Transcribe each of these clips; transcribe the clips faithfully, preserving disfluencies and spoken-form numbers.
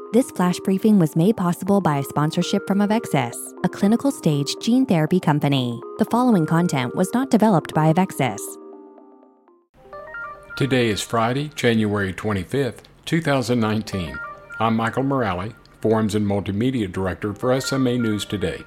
This flash briefing was made possible by a sponsorship from Avexis, a clinical stage gene therapy company. The following content was not developed by Avexis. Today is Friday, January twenty-fifth, two thousand nineteen. I'm Michael Morale, Forums and Multimedia Director for S M A News Today.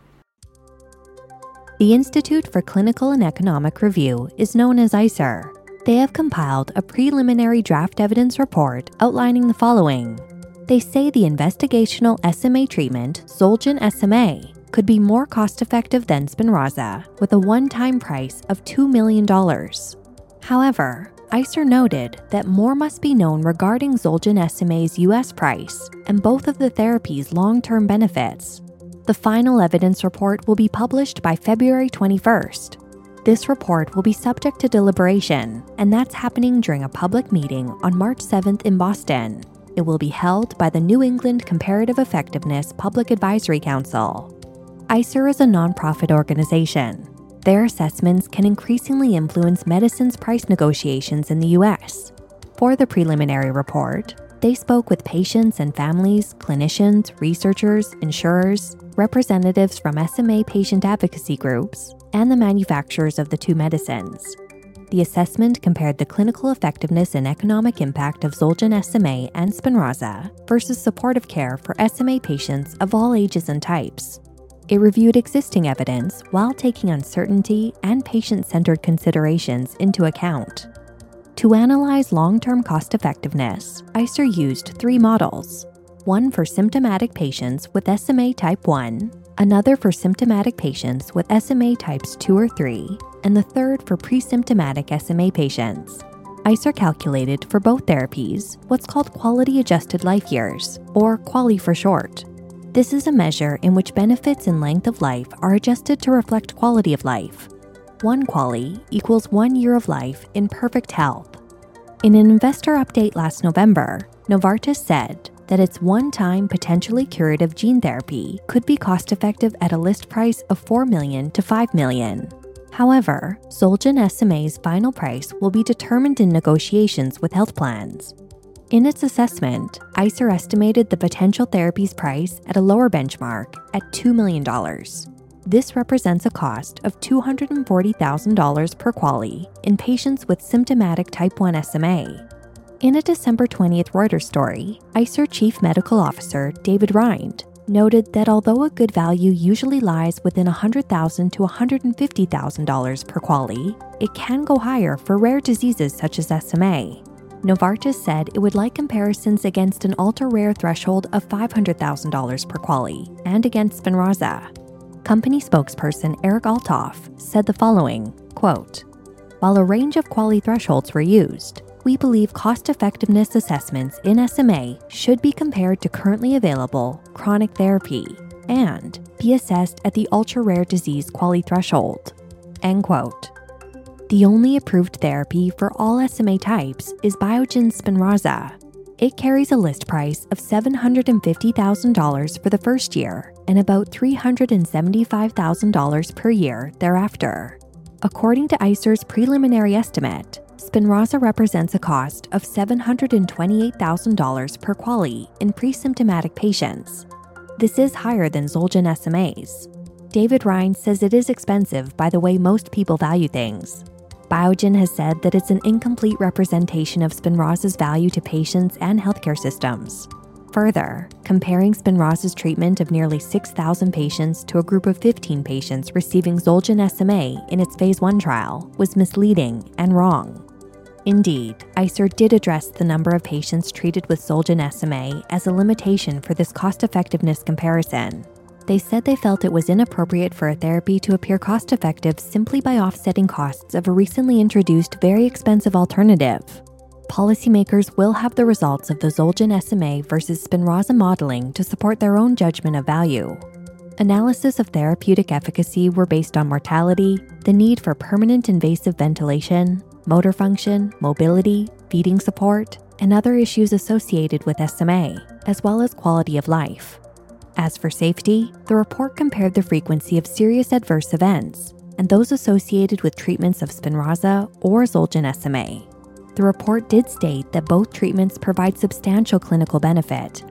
The Institute for Clinical and Economic Review is known as I C E R. They have compiled a preliminary draft evidence report outlining the following. They say the investigational S M A treatment, Zolgen S M A, could be more cost-effective than Spinraza, with a one-time price of two million dollars. However, I C E R noted that more must be known regarding Zolgen S M A's U S price and both of the therapy's long-term benefits. The final evidence report will be published by February twenty-first. This report will be subject to deliberation, and that's happening during a public meeting on March seventh in Boston. It will be held by the New England Comparative Effectiveness Public Advisory Council. I C E R is a nonprofit organization. Their assessments can increasingly influence medicine's price negotiations in the U S. For the preliminary report, they spoke with patients and families, clinicians, researchers, insurers, representatives from S M A patient advocacy groups, and the manufacturers of the two medicines. The assessment compared the clinical effectiveness and economic impact of Zolgen S M A and Spinraza versus supportive care for S M A patients of all ages and types. It reviewed existing evidence while taking uncertainty and patient-centered considerations into account. To analyze long-term cost-effectiveness, I C E R used three models. One for symptomatic patients with S M A type one, another for symptomatic patients with S M A types two or three, and the third for pre-symptomatic S M A patients. I C E R calculated for both therapies what's called quality-adjusted life years, or QALY for short. This is a measure in which benefits and length of life are adjusted to reflect quality of life. One QALY equals one year of life in perfect health. In an investor update last November, Novartis said that its one-time potentially curative gene therapy could be cost-effective at a list price of four million dollars to five million dollars. However, Zolgen S M A's final price will be determined in negotiations with health plans. In its assessment, I C E R estimated the potential therapy's price at a lower benchmark at two million dollars. This represents a cost of two hundred forty thousand dollars per QALY in patients with symptomatic type one S M A. In a December twentieth Reuters story, I C E R Chief Medical Officer David Rind noted that although a good value usually lies within one hundred thousand dollars to one hundred fifty thousand dollars per QALY, it can go higher for rare diseases such as S M A. Novartis said it would like comparisons against an ultra-rare threshold of five hundred thousand dollars per QALY and against Spinraza. Company spokesperson Eric Althoff said the following, quote, "While a range of QALY thresholds were used, we believe cost-effectiveness assessments in S M A should be compared to currently available chronic therapy and be assessed at the ultra-rare disease QALY threshold." End quote. The only approved therapy for all S M A types is Biogen's Spinraza. It carries a list price of seven hundred fifty thousand dollars for the first year and about three hundred seventy-five thousand dollars per year thereafter. According to I C E R's preliminary estimate, Spinraza represents a cost of seven hundred twenty-eight thousand dollars per QALY in pre-symptomatic patients. This is higher than Zolgen S M A's. David Rind says it is expensive by the way most people value things. Biogen has said that it's an incomplete representation of Spinraza's value to patients and healthcare systems. Further, comparing Spinraza's treatment of nearly six thousand patients to a group of fifteen patients receiving Zolgen S M A in its phase one trial was misleading and wrong. Indeed, I C E R did address the number of patients treated with Zolgen S M A as a limitation for this cost-effectiveness comparison. They said they felt it was inappropriate for a therapy to appear cost-effective simply by offsetting costs of a recently introduced very expensive alternative. Policymakers will have the results of the Zolgen S M A versus Spinraza modeling to support their own judgment of value. Analysis of therapeutic efficacy were based on mortality, the need for permanent invasive ventilation, motor function, mobility, feeding support, and other issues associated with S M A, as well as quality of life. As for safety, the report compared the frequency of serious adverse events and those associated with treatments of Spinraza or Zolgen S M A. The report did state that both treatments provide substantial clinical benefit.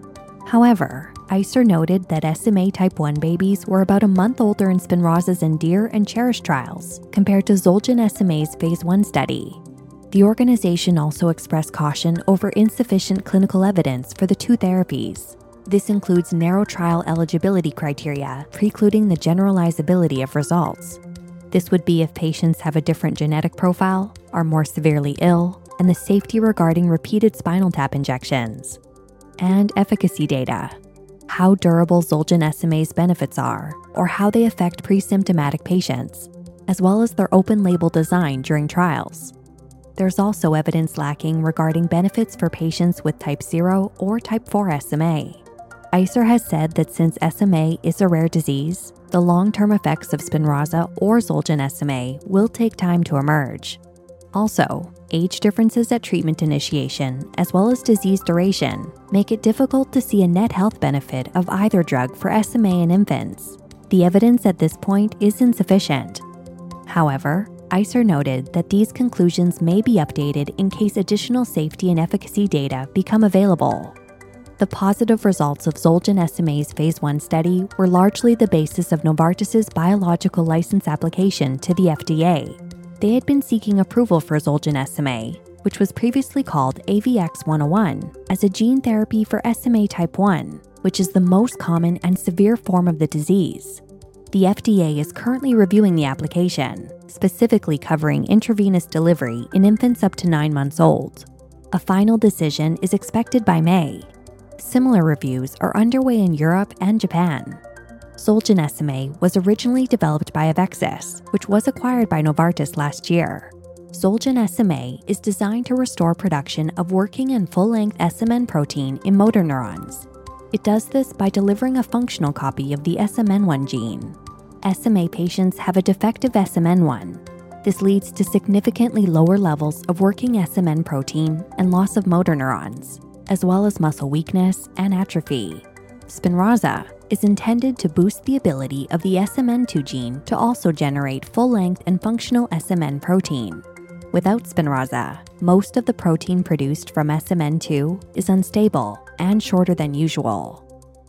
However, ICER noted that S M A type one babies were about a month older in Spinraza's ENDEAR and CHERISH trials compared to Zolgen S M A's phase one study. The organization also expressed caution over insufficient clinical evidence for the two therapies. This includes narrow trial eligibility criteria, precluding the generalizability of results. This would be if patients have a different genetic profile, are more severely ill, and the safety regarding repeated spinal tap injections. And efficacy data. How durable Zolgen S M A's benefits are, or how they affect pre-symptomatic patients, as well as their open-label design during trials. There's also evidence lacking regarding benefits for patients with type zero or type four S M A. ICER has said that since S M A is a rare disease, the long-term effects of Spinraza or Zolgen S M A will take time to emerge. Also, age differences at treatment initiation, as well as disease duration, make it difficult to see a net health benefit of either drug for S M A in infants. The evidence at this point is insufficient. However, ICER noted that these conclusions may be updated in case additional safety and efficacy data become available. The positive results of Zolgen S M A's phase one study were largely the basis of Novartis's biological license application to the F D A. They had been seeking approval for Zolgen S M A, which was previously called A V X one oh one, as a gene therapy for S M A type one, which is the most common and severe form of the disease. The F D A is currently reviewing the application, specifically covering intravenous delivery in infants up to nine months old. A final decision is expected by May. Similar reviews are underway in Europe and Japan. Zolgen S M A was originally developed by Avexis, which was acquired by Novartis last year. Zolgen S M A is designed to restore production of working and full-length S M N protein in motor neurons. It does this by delivering a functional copy of the S M N one gene. S M A patients have a defective S M N one. This leads to significantly lower levels of working S M N protein and loss of motor neurons, as well as muscle weakness and atrophy. Spinraza is intended to boost the ability of the S M N two gene to also generate full-length and functional S M N protein. Without Spinraza, most of the protein produced from S M N two is unstable and shorter than usual.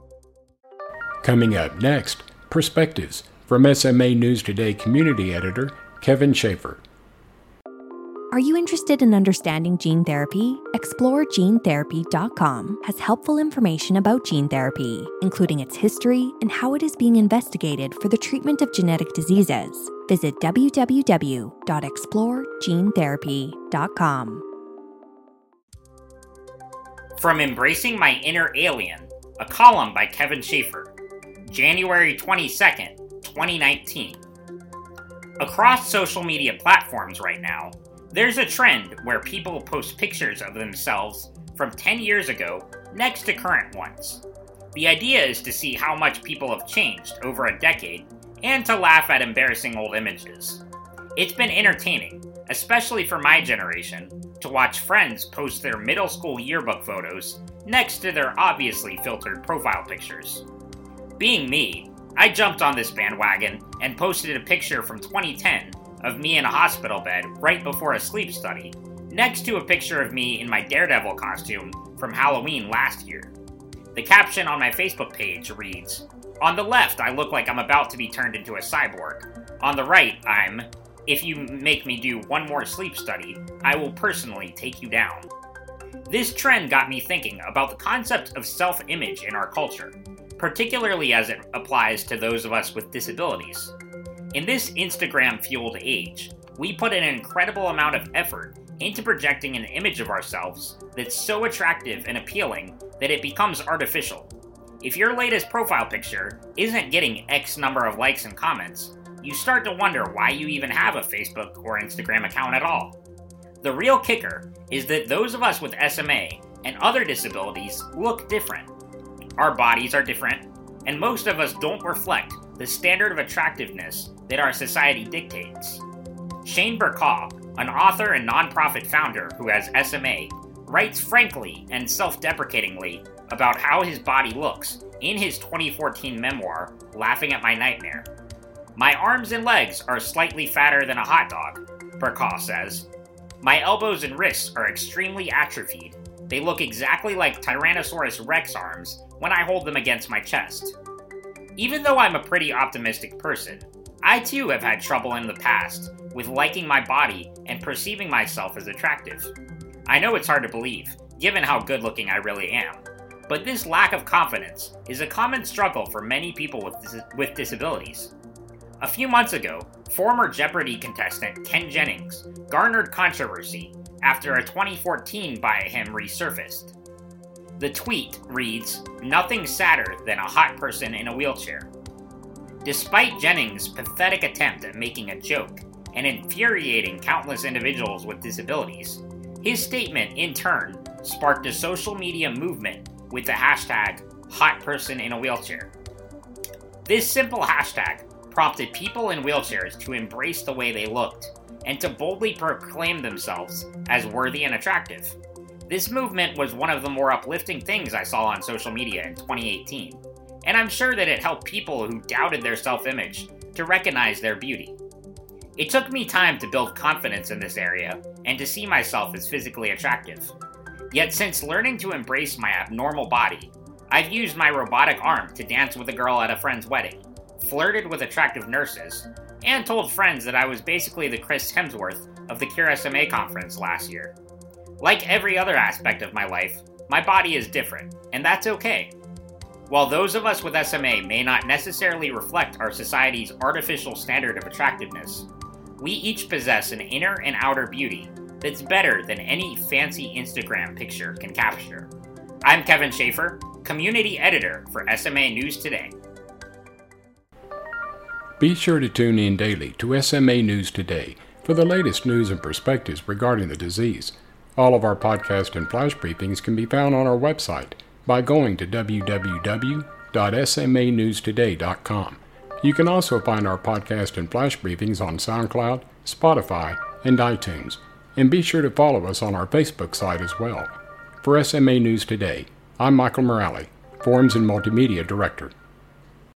Coming up next, Perspectives from S M A News Today community editor Kevin Schaefer. Are you interested in understanding gene therapy? explore gene therapy dot com has helpful information about gene therapy, including its history and how it is being investigated for the treatment of genetic diseases. Visit w w w dot explore gene therapy dot com. From Embracing My Inner Alien, a column by Kevin Schaefer, January twenty-second, twenty nineteen. Across social media platforms right now, there's a trend where people post pictures of themselves from ten years ago next to current ones. The idea is to see how much people have changed over a decade and to laugh at embarrassing old images. It's been entertaining, especially for my generation, to watch friends post their middle school yearbook photos next to their obviously filtered profile pictures. Being me, I jumped on this bandwagon and posted a picture from twenty ten of me in a hospital bed right before a sleep study, next to a picture of me in my Daredevil costume from Halloween last year. The caption on my Facebook page reads, "On the left, I look like I'm about to be turned into a cyborg. On the right, I'm, if you make me do one more sleep study, I will personally take you down." This trend got me thinking about the concept of self-image in our culture, particularly as it applies to those of us with disabilities. In this Instagram-fueled age, we put an incredible amount of effort into projecting an image of ourselves that's so attractive and appealing that it becomes artificial. If your latest profile picture isn't getting X number of likes and comments, you start to wonder why you even have a Facebook or Instagram account at all. The real kicker is that those of us with S M A and other disabilities look different. Our bodies are different, and most of us don't reflect the standard of attractiveness that our society dictates. Shane Burkaw, an author and nonprofit founder who has S M A, writes frankly and self-deprecatingly about how his body looks in his twenty fourteen memoir, Laughing at My Nightmare. "My arms and legs are slightly fatter than a hot dog," Burkaw says. "My elbows and wrists are extremely atrophied. They look exactly like Tyrannosaurus Rex arms when I hold them against my chest. Even though I'm a pretty optimistic person, I too have had trouble in the past with liking my body and perceiving myself as attractive. I know it's hard to believe, given how good looking I really am, but this lack of confidence is a common struggle for many people with, dis- with disabilities. A few months ago, former Jeopardy contestant Ken Jennings garnered controversy after a twenty fourteen bio him resurfaced. The tweet reads, "Nothing sadder than a hot person in a wheelchair." Despite Jennings' pathetic attempt at making a joke and infuriating countless individuals with disabilities, his statement in turn sparked a social media movement with the hashtag HotPersonInAWheelchair. This simple hashtag prompted people in wheelchairs to embrace the way they looked and to boldly proclaim themselves as worthy and attractive. This movement was one of the more uplifting things I saw on social media in twenty eighteen, and I'm sure that it helped people who doubted their self-image to recognize their beauty. It took me time to build confidence in this area and to see myself as physically attractive. Yet since learning to embrace my abnormal body, I've used my robotic arm to dance with a girl at a friend's wedding, flirted with attractive nurses, and told friends that I was basically the Chris Hemsworth of the Cure S M A conference last year. Like every other aspect of my life, my body is different, and that's okay. While those of us with S M A may not necessarily reflect our society's artificial standard of attractiveness, we each possess an inner and outer beauty that's better than any fancy Instagram picture can capture. I'm Kevin Schaefer, Community Editor for S M A News Today. Be sure to tune in daily to S M A News Today for the latest news and perspectives regarding the disease. All of our podcast and flash briefings can be found on our website by going to w w w dot s m a news today dot com. You can also find our podcast and flash briefings on SoundCloud, Spotify, and iTunes. And be sure to follow us on our Facebook site as well. For S M A News Today, I'm Michael Morale, Forums and Multimedia Director.